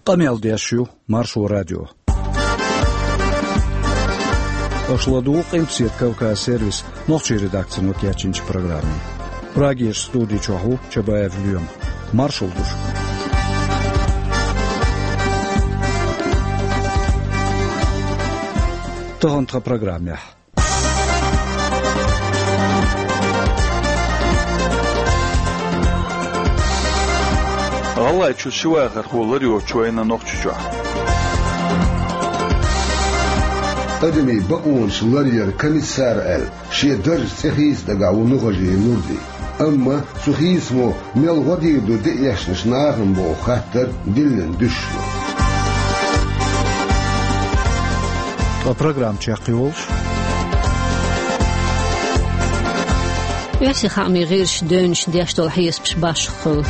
قميل ديشيو مارشو راديو Ошладу قيمسيت كوكا سيرвис نوخشي редакцию кячинч программы. Прагиш студии чоху чабаев люм. Маршал душ. Тохонтха программе. Allah çüşüwe xarxolar yo çoyna noqçuca. أدمي بقون شلارير كميسار ال شي درج سخيس دقاو نغجي نوردي أما سخيس مو ميل غدير دو دقيش نشناغن بو خاطر دلن دشلو программ чахиолш ياسي خامي غيرش دونش دياشتو حيس بش باشخو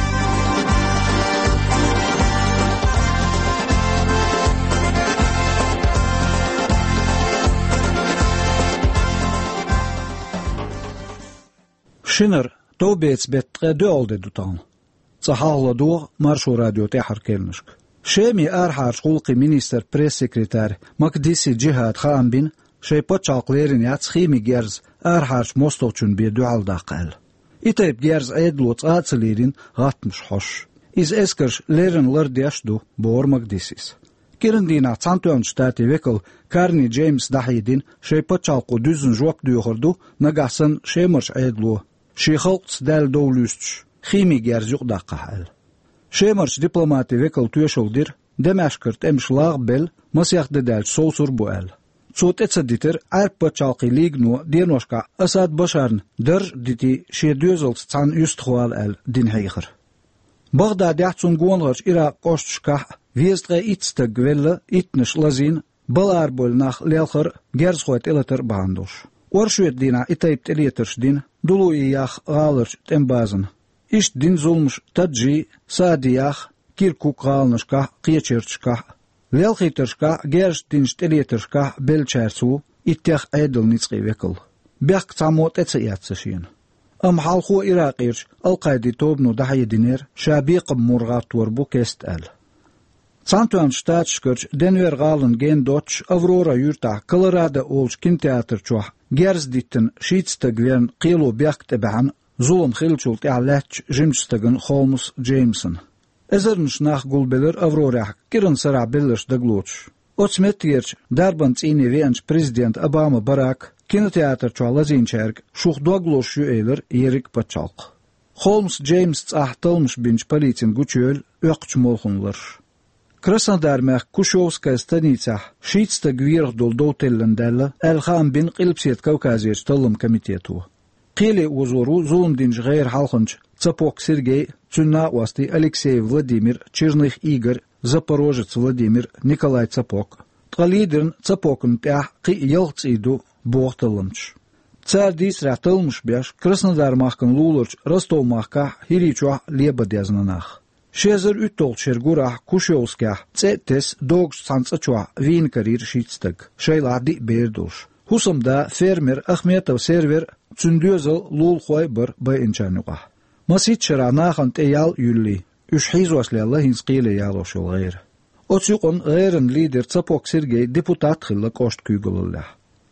شنر توبيتس بتقدول دتان صحاله دو مارشو راديو تحر كلنشك شيمي ارحار شغلقي مينستر بريس سكرتار مقدسي جهاد خان بن شي بوتشاقليرين ياتسخيمي جيرز ارحارش موستوچون بيدوال داقل ايتيب جيرز ايدلوت اتسليرين غاتمش خوش از اسكرش ليرن لردياشدو بور مقدسيس كيرندينا تانتون شتاتي ويكل كارني جيمس داحيدين شي بوتشاقو دوزن جوك دوخردو نغاسن شيمرش ايدلو شي خلقس دال دولوستش خيمي جيرز يقداقهال شيمرش دبلوماتي ويكل تويشولدير دمشقرت امشلاغ بل مسيخ دال سولسور بوال صوت اتسديتر عرب بوتشاقي ليغنو دينوشكا اساد بشارن درج ديتي شي دوزلت تان يستخوال ال دين هيخر بغداد يحتسون غونغرش إرا قوشتشكا ويستغي إتستغ ويلا إتنش لازين بلار بول ناخ ليلخر جيرز خويت إلتر باندوش ورشويت دينا إتايبت إليترش دين دولو إياخ غالرش تنبازن إشت دين ظلمش تدجي سادياخ كيركوك غالنشكا قيتشيرتشكا ليلخيترشكا جيرش دينش إليترشكا بلچارسو إتيخ عيدل نيتسقي ويكل بيخ تاموت إتسياتسشين أم حالخو إراقيرش القايدي توبنو دحي دينير شابيق مرغات وربو كيست أل سانتوان شتات شكرش دنوير غالن جين دوتش أفرورا يورتا كولورادا أولش كين تياتر چوح جيرز ديتن شيتستغوين قيلو بيخ تبعن ظلم خيلشولت إعلاتش جيمستغن خولمس جيمسون إزرنش ناخ قول بلر أفرورا كيرن سرع بلرش دقلوتش أوتسمتيرش داربان تيني وينش بريزيدنت أباما باراك كينوتياتر چوالازين شارك شوخ دوغلوش يوئيلر يريك باتشالق خولمس جيمس تأحتلمش بينش بليتين گوچيول اقچ مولخنلرش كراسنودار مخ كوشوفسكا ستانيتسح شيتستا غويرخ دول دوتيلندالا الخام بين قلبسيت كوكازيش تلم كوميتيتو قيلي وزورو زولم دينش غير حلخنج цапок Сергей Цунаосты Алексей Владимир Черных Игорь Запорожец Владимир Николай Цапок Тгалидерн Цапокн тях قي يلقصيدو بوختلمش цар дис рахтылмыш бяш Краснодар махкан лулурч Ростов махка хиричуа лебадязнанах Шезер үттол шергурах Кушевскях цетес догш санцачуа винкарир шитстаг шейлади бердуш Хусамда фермер Ахметов сервер цундюзел лул хой бір байынчануға مسيت شرعناخن تيال يولي اش حيزواس لله هنسقيلي يالوش الغير اوتسيقون غيرن ليدر تصبوك سيرجي ديبوتات خلا كوشت كيغل الله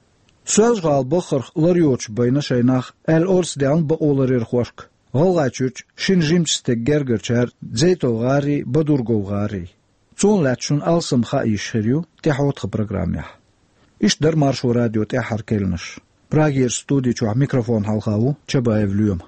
سوالش غال بخر لريوش بين شيناخ الأورس ديان بأولرير خوشك غالغاتشوش شين جيمشست جرجرشار زيتو غاري بدورغو غاري تون لاتشون ألسم خايش خريو تحوت برنامج إيش در مارشو راديو تحر كيلنش براغير ستودي چوح ميكروفون حلقاو چبايف اليوم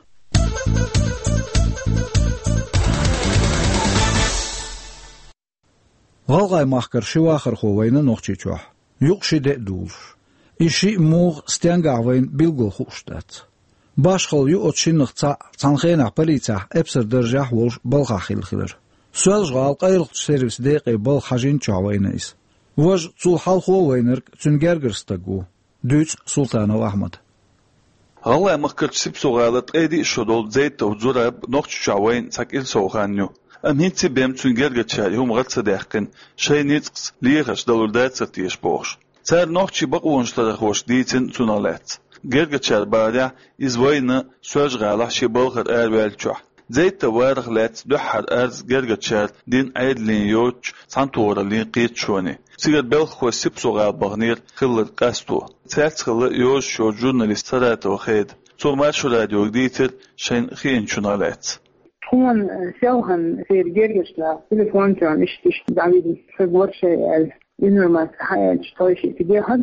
غالغاي ماخكر شواخر خوينا نوخشي چوح يقشي دولش إشي موغ ستيانغاوين بيلغل خوشتات باشخل يو أتشينخ تانخينع بليتاح إبسر درجاح ولش بلخاخيل خير سوالش غال قايرخ سيرفس ديقي بلخاجين چاوينيس وج تول حال خوينر تنگرگرستگو دوچ سلطانو أحمد الله مخكر سيبسو غالت ايدي شدول زيت وزورب نوخش چاوين ساكيل سوخانيو ام هيتسي بيم تنگرگرچاري هم غلط ديخكن شاي نيتقس ليخش دولردات ستيش بوش цар нохчи бақуоншлара хош дийтин цуналет гергачар бааря извойна сөж гала шиболхар эрвелчо زيت وارغ لات دحر أرز جرجتشار دين عيدلين يوتش سانتورا لين قيت شوني سيجر بلخ وسيبسو غال بغنير خلر قاستو ساعت خلر يوش شو جورناليست سرات وخيد سو مارشو راديو جديتر شين خين شنالات هون شوهن في الجرجش لا تليفون كان إيش دعوي في ورشة إنه ما حياتش طايش تجاهد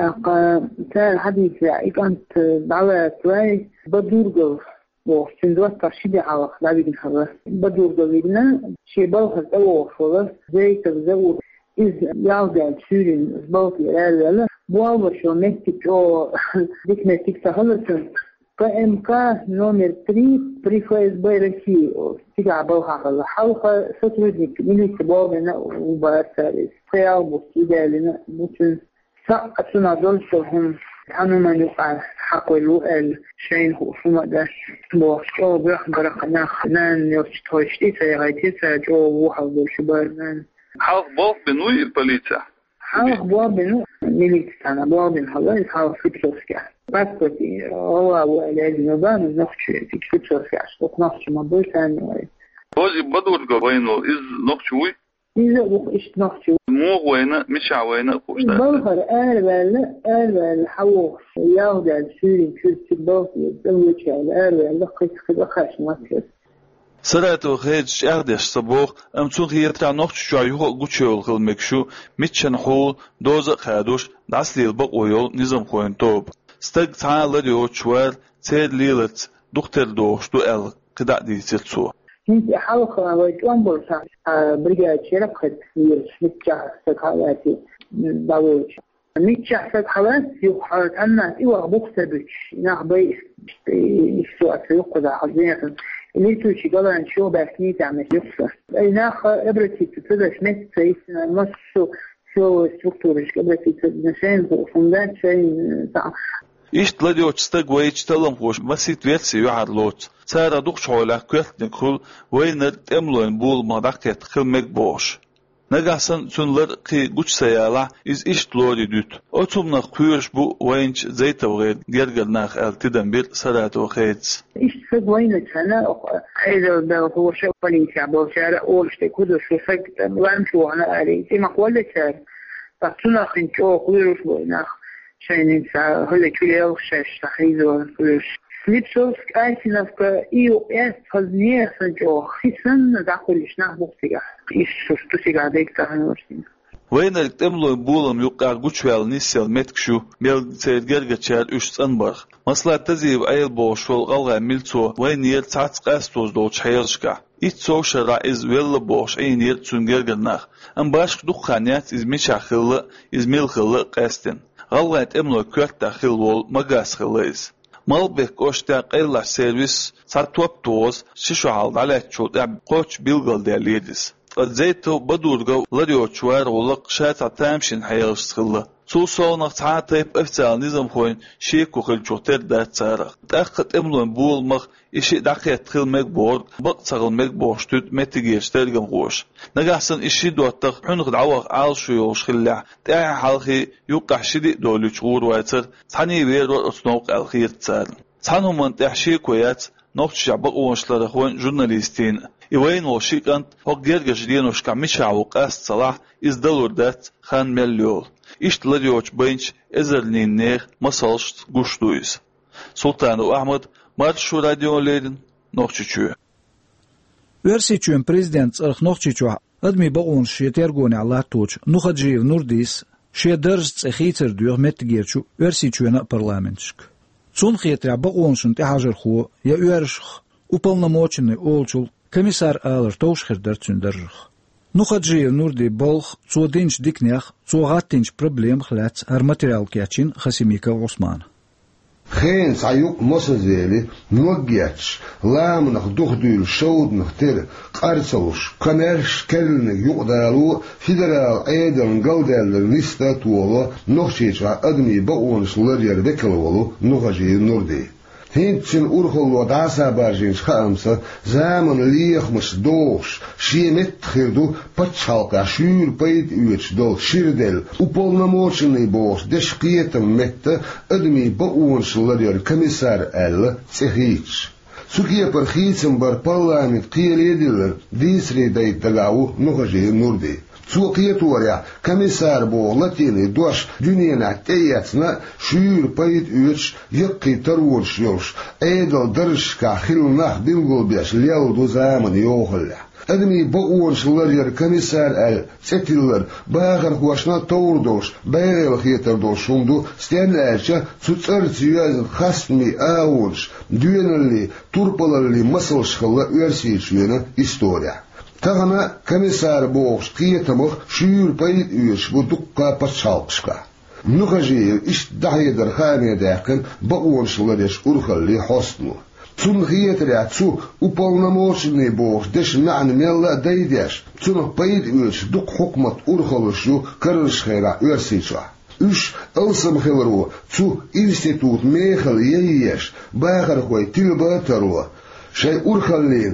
كان حديث كانت دعوة شوي بدور وفندوات ترشيدي على خلابي الخبر بدور جوينا شيء بلغ الأول خلاص زي تزور إذ يعود سورين زباط يرال بوالله شو مكتب أو ديك مكتب سهلة كإمكان نمر 3 بريفايز بايرسي تيجا بلغ على حلقة ستوزي من الكبار وبارسالس خيال بوستيدا لنا بوتن سأتنا دولتهم أنا ما نقع حقولوا الشين هو فما ده بوشوا بيخبر قناة خنان يوشتوشتي سيغايتي ساجو وحضر شبارنان حاف بوف بنوي البوليسا حاف بوف بنو ميليتستانا بوف بن خلاص حاف فيتشوسكا باسكوتي هو الذي نظام نخشى فيتشوسكا شوك نخشى ما بيسان وزي بدور قبينو إز نخشوي إذا وقت نخشى مو وينا مش عوينا خوشنا بلغر أربع حوش ياخد السوري كرسي باطي يتزوج على أربع لقيت خدخاش مصر سراتو خيج أردش صبوخ أمتون خيرتع نخش شعيوه قوتشيول خلمكشو ميتشن حول دوزة خادوش دعسلي البقويول نظام خوين توب ستاق تعال لديو تشوار تيد ليلت دكتور دوش دو أل قدع دي تلتسو كنت حلقة ويتوانبول بريغاد شرقت متجاه سكالاتي باوش متجاه سكالات يوحرت الناس إيوه بوكسبش نعبي السؤال سيقضى حزينة اللي توشي قلن شو باكني تعمل يفصل أي ناخ إبرتي تتدش مت سيسنا مش شو ستركتورش إبرتي تتنشين فندان شين إيش لديو تستق ويش تلم خوش مسيت ويتسي يعاد لوت سارة دوخش حولا كويت نكول وينر تملوين بول مدقيت خلمك بوش نجاسن سنلر قي قوش سيالا إز إيش لوري دوت أتومنا قيرش بو وينش زيتا وغير جرجرناخ التدن بير سرات وخيتس إيش سق وينك أنا إذا هو شو بني شعب شارع أول شيء كده شو سق وامشوا أنا عليه زي ما قولت شارع فصلنا خنشوا قيرش بوناخ شيء نسا هلا كليه شاش تحيزو كلش سليبسوسك أيسنافك إيو إس هزنيه سنجو خيسن داخلش نحبوكتيجا إيش شوستوسيجا ديك تهنورسين وين التملو بولم يقع قوشوال نيسيل متكشو ميل تيرجرجا تشار أشت أنبرغ مصلا تزيب أيل بوش والغلغة ميلتو وين يل تعتق أستوز دوش حيرشكا إتسو شرع إز ويل بوش أين يل تسنجرجناخ أنباشك دخانيات إز ميشا خلق إز ميل خلق قاستن غلغة تملو كورتا خلوال مقاس خلقز مالبك أشتاق إلا سيرفيس ساتوب توز ششو حالد على تشوت قوش بيلغل دياليدس زيتو بدورغو لديو تشوار ولق شاتا تامشين حيرش خلق سوسونق تعاطيب افتال نظام خوين شيكو خلجوتر دات سارق تأخد املون بول مخ إشي دقيت خلمك بورد بقصغل مك بوشتود متجيش ترجم غوش نجحسن إشي دوتق حنق دعوق عال شيوش خلع تاعي حالخي يوقع شدي دولي شغور واتر تحني وير وأصنوق الخير تسال تحنو من تحشي كويات نوقتش عبق وانشلر خوين جورناليستين إيوين وشيك أنت هق جرجش دينوش كمشع وقاست صلاح إزدلور دات خان مليول إشت لديوش بينش إزرلين نيخ مصالشت قشتويز سلطان أحمد مارشو راديو ليدن نوخشيشو ورسيشون بريزيدنت أرخ نوخشيشو أدمي بقون شيتيرغوني على توش نوخد جيف نورديس شي درجت أخيتر ديوغ متجيرشو ورسيشونا برلامنشك صون خيتر بقون شنتي حاجر خو يا ورشخ وبلنموچني أولشول комиссар алыр тоушхердер цундержих. Нухаджиев нурди болх цудинч дикнях цугаттинч проблем хлац ар материал кячин Хасимика Осман. خين سعيوك مصزيلي نوجيتش لامنخ دخدول شودنخ تير قارسوش كمرش كلنك يقدروا فيدرال ايدن قودل نستا طولا نخشيش ادمي بقونش لرير بكلولو نخجي نوردي هينتشن أورخل ودعسا بارجينش خامسة زامن ليخ مش دوش شي متخردو بتشالقا شور بيت اويتش دول شيردل وبولنموشني بوش دشقيتم مت ادمي بقونش لدير كميسار ال تخيتش سوكيه برخيسم بر برلامت قيليدلر ديسري داي تقاو نخجي نوردي سوقية توريا كميسار بو لاتيني دوش دنيانا تياتنا شير بايد اوش يقي ترورش يوش ايدل درشكا خلناخ بنقل بيش ليو دو زامن يوخل ادمي بقورش لرير كميسار ستيلر باغر خوشنا توردوش باغر خيتر دوش شوندو ستين اشا تتصرتياز خصمي اورش دوينالي توربالالي مسلش خلا ورسيشوينا история تغنى كميسار بوغش قيتمخ شير بايد اوش بدقا باتشالقشكا نخجي اش دعيدر خامي داقن بقورش لريش ارخلي حسنو تون خيتر عتسو уполномоченный بوغش دش نعن ميلا دايداش تون بايد اوش دق حكمت ارخلشو كرش خيرا ورسيشا اش السم خلرو تو انستيتوت ميخل ييش باغر خوي تلباترو شي ارخلين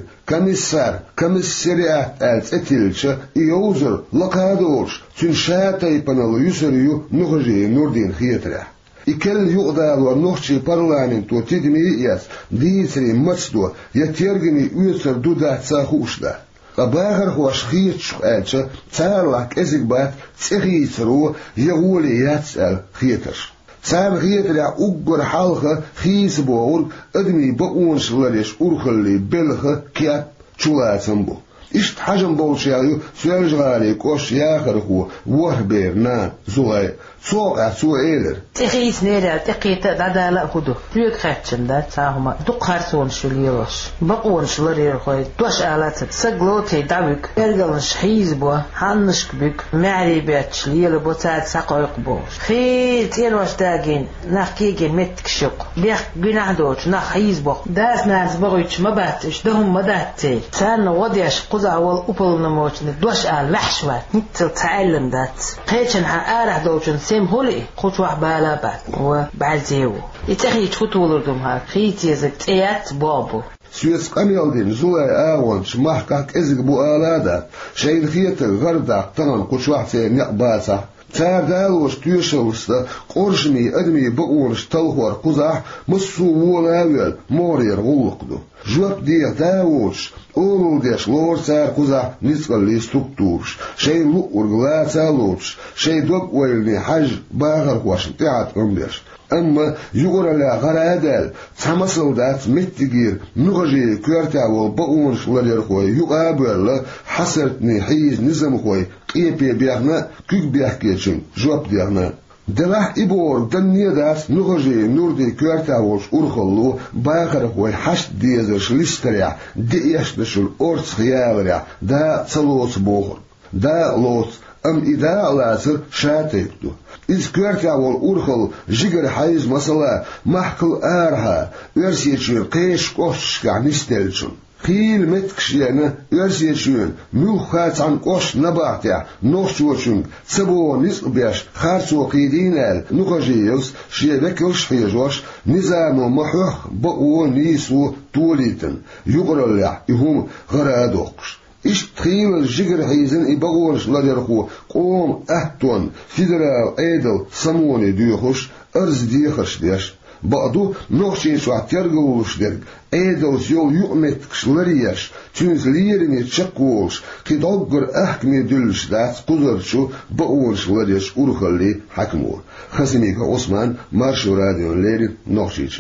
комиссариат اتلچ يوزر لقادوش تون شاتاي بنالو يسريو نخجي نوردين خيتر إكل يقدر ونخشي برلامنتو تدميس ديسري مصدو يترجني يسر دودا تساخوشدا أباغر خوش خيت شقاتش تارلك إزقبات تسخيسرو يغولي يتسأل خيتش سام خيتر أقر حالخ خيس بور أدمي بقونش لريش أرخلي بلخ كياب چولاتنبو إشت حجم بولشياليو سيرجغالي كوش ياخرخو وهبيرنا زوغي سوق سو إيلر تخيس نيرا تقيت دادا خدو بيك خاتشن دا تاهما دقارسون شليروش بقونش لرير خوي دوش آلات سقلوتي دابك برغلنش حيزبو حنشك بك معري بيتش ليلو بوتات ساقويق بوش خيت ينوش داقين ناخكيجين متكشق بيخ بناهدوش ناخ حيزبو داس ناس بغيتش مباتش دهم مداتي سان وديش قزع والأبلنموشن دوش آل لحشوات نتل تعلم دات قيتشن حقارح دوشن سيم هولي خوش واحد بالا بعد وبعزيو يتخيج خطولردم ها خيت يزك تيات بابو سويس قميالدين زولاي آوانش محكاك إزق بو آلادا شاين خيتر غرداق تنان خوش واحد سيم يقباسا تار دالوش تيوشوستا قرشمي أدمي بقورش تلخور قزاح مصو ولاويل مورير غلقدو جواب دير داوش أولو ديش لور تار قزاح نسقل لي ستوكتورش شاي لؤر غلاتا لوش شاي دوب ويلني حج باغر خوش تيعت أمدش أما يقول لا غرادال تمسل دات متجير نغجي كورتاول بقونش لرير خوي يقابل حسرتني حيز نزم خوي قيبي بيغنا كيك بيحكيشن جواب ديغنا دلح إبور دنيا دات نغجي نوردي كورتاولش أرخلو باغر خوي حشت ديزش لستريع ديشتش الأرس خيالريع دا تلوت بوغر دا لوت إذا لازر شاتيتو إذ كورتاول أرخل جيجر حيز مسلا محكل آرها ورسيتشون قيش قوش نستلشون قيل متكشينا ورسيتشون ميوخات عن قوش نبعتع نوشوشون سبو نسق بيش خارسو قيدينال نخجيوس شيبكوش فيجوش نزامو محوخ بقو نيسو توليتن يقرلع يهم غرادوقش إيش تخيل الجيجر حيزن إبغورش لدرخو قوم أهتون فيدرال أيدل سموني ديوخش أرز ديخش ديش بعضو نوخشين شو عتيرغوش درق أيدل سيول يؤمتكش لريش تنز ليرمي تشكوش كدوغر أحكمي دلش دات قدرشو بغورش لريش أرخلي حكمور خزميك عثمان مارشو راديو ليري نوخشيش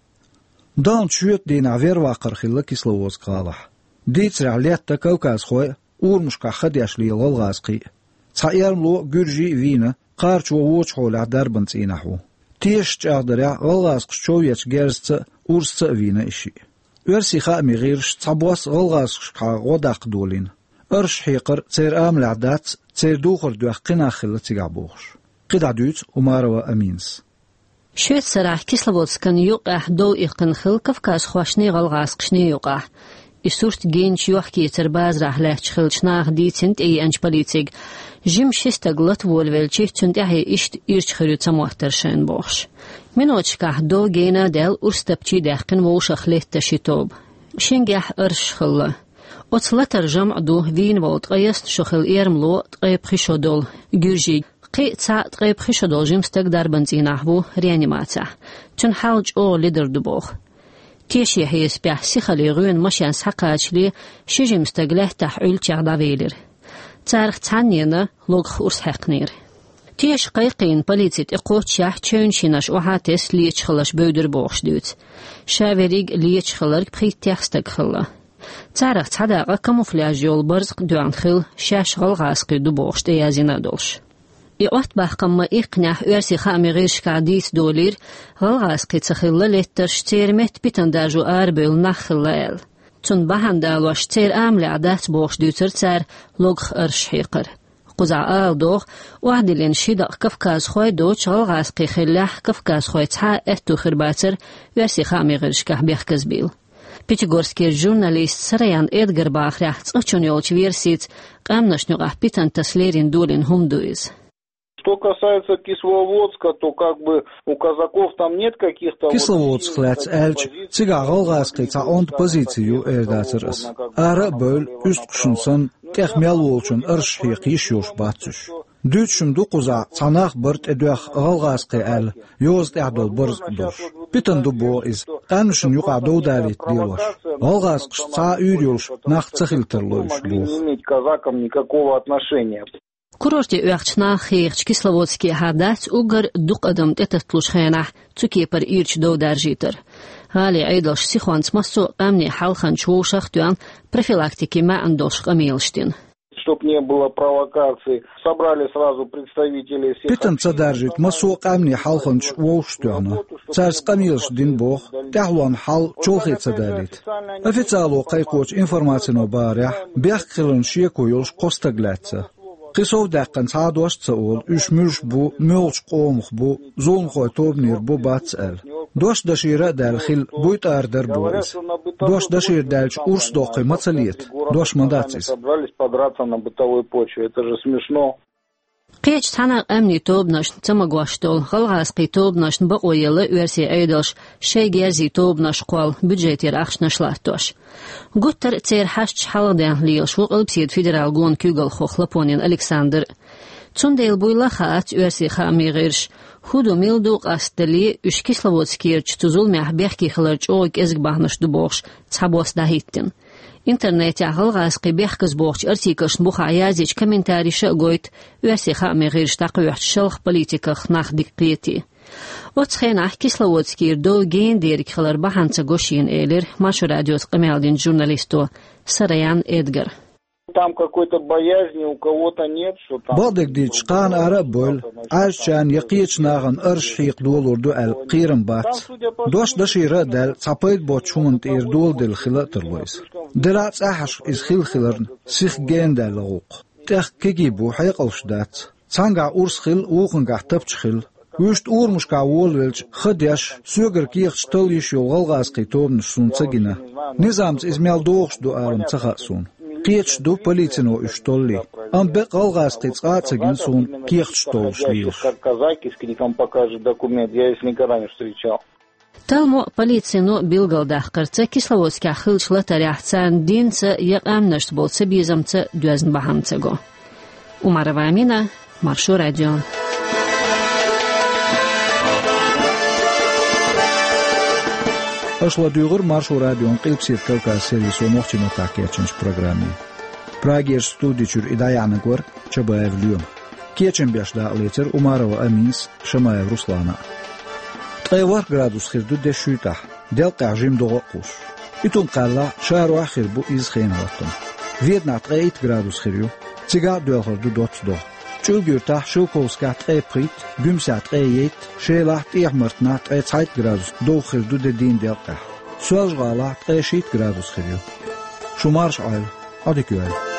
دان شويت دينا فير واقر خلا كيسلووز قالح ديتر عليتا كوكاز خوي أورمشكا خديش لي للغاسقي تايرملو جورجي فينا قارچو ووچحول عدربن تينحو تيش تاغدريا غلغاسق شويت جيرست أورست فينا إشي ورسي خامي غيرش تابواس غلغاسقشكا غوداق دولين أرش حيقر تير آمل عدات تير دوخر دوخ قناخل تيغابوخش قدع دوت وماروا أمينس شويت سراح كيسلووز كان يوقع دو إقنخل كفكاس خواشني غلغاسقشني يوقع إسورت جينش يوحكي ترباز راح لحش خلشناغ دي تنت أي أنش باليتيج جيم شستغلت والفلشي تنت أهي إشت إرش خيرو تموحتر شين بوخش منوشكاح دو جينا ديل أرستبتشي داخن ووشخ ليت تشيتوب شنجاح أرش خلا أطلتر جمع دو فين ووت غيست شخل إيرملو تغيب خيشو دول جورجي قي تسا تغيب خيشو دول جيم ستق دار بنزيناحبو ريانيماتا تنحالج أو ليدر دبوخ تيشي هيس بيحسي خليغون مشان سحقاتشلي شجم استقله تحعول تشغدافيلر تارخ تانينا لوغ أرس حقنير تيش قيقين بليتيت اقوت شاح تشون شيناش وحاتس ليش خلاش بودر بوخش دوت شاوريق ليش خلارك بخيت تيخستق خلا تارخ تحداقا كاموفلاج يول برزق دوان خل شاش غلغاسقي دو بوخش تيازينا دولش يقوت باقما إقناح أرسي خامي غيرش كعديس دولير غلغاسقي تخلا لترش تيرمت بتنداجو آربيل نخلال تون بحن دالوش تير آملي عدات بوخش دوتر تار لوغ أرش حيقر قزع دوغ وعدلين شيدا كفكاز خوي دوتش غلغاسقي خلاح كفكاز خوي تحا اتو خرباتر أرسي خامي غيرش كهبيخ كزبيل Пятигорский журналист Сараян Эдгар Бахрях цочунёлч версит камнашнюгах питан таслерин дулин хумдуиз. Что касается Кисловодска, то как бы у казаков там нет каких-то... Кисловодск лец эльч, цыга голгаски ца онт позицию эрдацерас. Ара бөл üst кшунсан кехмел волчун ыршхиq ишюш батсуш. Дючум дукуза цанах бырт эдуах голгаски эль, ёзд эхдол бырз дош. Питан дубо из канушун юqa доудалит дилош. Голгаскш ца юрюш нах цахилтерлоиш дух. Не иметь казакам никакого отношения. Курорте уяхчна хейгч Кисловодский хадать угар дук адам теттлуш хэнах цукепер ирч доударжитер. Гали айдалш сихуанц массу амни халхан чоушах туан профилактики ма андош камилштин. Чтоб не было провокаций, собрали сразу представителей всех... Питан цадаржит массу амни халхан чоуш туана. Царс камилш дин бог, тахлуан хал чохи цадалит. Официалу кайкоч информацину барях, бях килон шеку юлш костаглятся. قصو دقن صادوش تقول اشمرش بو ملش قومخ بو زون خوي توبنير بو باتسأل دوش دشيرة دالخيل بويت اردر بويس دوش دشير دالش урс доقي مацалيت دوش مداتسيس قيش تانا امني توبناش تمغواشتول غلغاسقي توبناش بقويلة ورسي ايدوش شي جازي توبناش قوال بجيتير اخشناش لاتوش قطر تير حاشش حالدين ليش وقلبسيد فيدرال قون كيغل خوخ لبونين الكساندر تنديل بويلا خات ورسي خامي غيرش خودو ميلدو قاستلي اش كسلوودسكيرچ تزول مح بيحكي خلرچ اوك ازگ باهنش دبوخش تسابوس داهيتين интернете غلغاسقي بيحكز بوخش ارتيكش بوخ عيازيج كومنتاري شقويت ورسي خامي غيرش تاقويح شلخ بوليتيكخ ناخ دقيتي وتخينح كسلوودسكير دو جين ديرك خلر بحانца гошин элер машу радиос камелдин журналисту Сараян Эдгар. Там какой-то боязни у кого-то нет, что там... Бадек дич قان عرب بول عشان يقيتش ناغن ارشيق دولور دو القيرن بات دوش دشيرة دال صابيت بوتشون تير دول دل خلات الويس دلات احش از خلرن سيخ جين دال لغوق تخ كيكي بو حيقلش دات سانغا اورس خل اوغنغا تبچ خل وشت اورمش كاول ولج خديش سوغر كيخ شتليش يوغلغاسقي توبن سونцагина نظامز ازميل دوخش دو ارم تخاسون قيتش دو полицину اشتولي ام بقلغاسقي цацагин сун كيخ штолшлиш казакийский там покажет документ, я их никогда не встречал. Талмо полицину билгалдах карца Кисловодский хылчла таряхцан динца яqamnasht bolsa bizamца dözn bahamcago. Umarova Amina, Marshu Radio. Ашла дюгур Маrshu Radio qilpsit Kavkaz servisu moxchino takiyachins programmi. Prager studichur idayanagor Чабаевлю. Кечен бешда летер Умарова Аминс Шамаев Руслана. 3 градус خيردو دشوتا دل قاجم دوقوش итун قالا شارو اخر بو из خينواتن فيدنا 3 градус خيريو تيغا دولخدو دوتدو چولگورتا شوكوسكا 3 بريت بومسا 3 شيلا تيحمرتنا 3 градус دو خيردو دين دلقا سوالجالا 3 градус خيريو شمارش عيل اديكوال